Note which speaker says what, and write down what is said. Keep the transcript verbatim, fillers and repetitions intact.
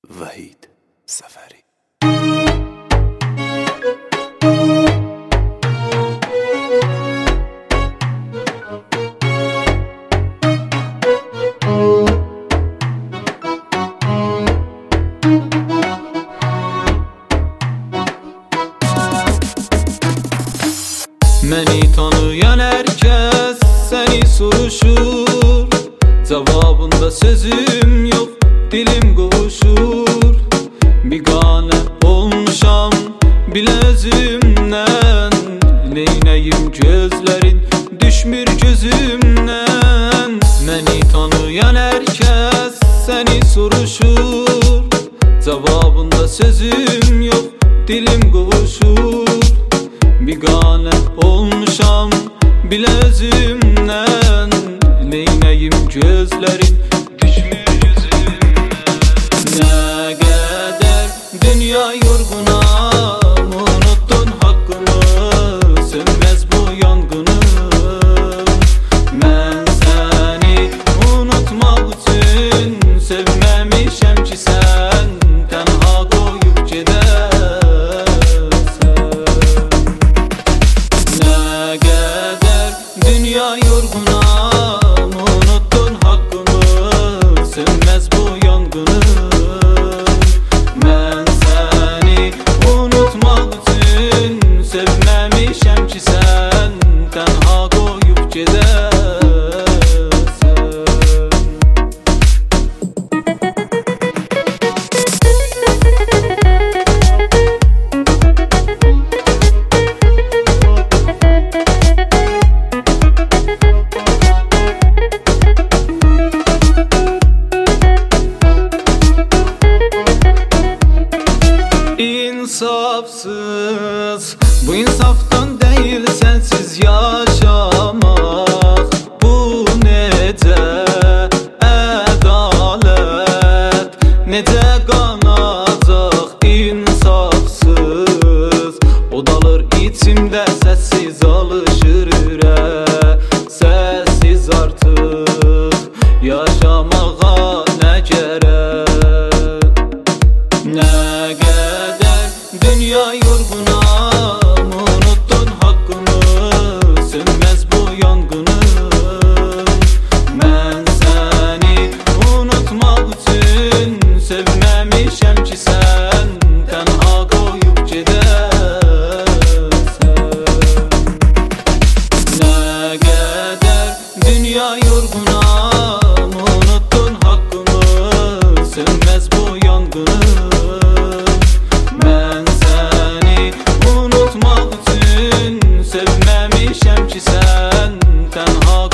Speaker 1: Vahid Safari.
Speaker 2: Məni tanıyan herkes seni soruşur, cevabında sözüm yok, dilim qovuşur. Biganə olmuşam bilə özümdən, neynəyim gözlərin düşmür gözümdən. Məni tanıyan herkes seni soruşur, cevabında sözüm yok, dilim qovuşur. Biganə olmuşam bilə özümdən, neynəyim gözlərin düşmür gözümdən. Nə qədər dünya yorğunam, unuttun haqqını, sönməz bu yanğınım. Mən səni unutmaq üçün sevməmişəm ki, sən tənha qoyub gedər. Dünya yorğunam, unuttun haqqımı, sönməz bu yanğınım. Mən səni unutmaq üçün sevməmişəm ki, sən tənha qoyub gedərsən. İnsafsız, bu insafdan değil sensiz yaşamak. Bu necə ədalət, necə qanacaq insafsız. O dalır içimdə səssiz alışır ürək, səssiz artıq yaşamağa nə gərək. Nə qədər dünya yorğunam, unuttun haqqını, sönməz bu yanğınım. Mən səni unutmaq üçün sevməmişəm ki, sən tənha qoyub gedərsən. Nə qədər dünya yorğunam, unuttun haqqını, sönməz bu yanğınım. Mən səni unutmaq üçün sevməmişəm ki, sən tənha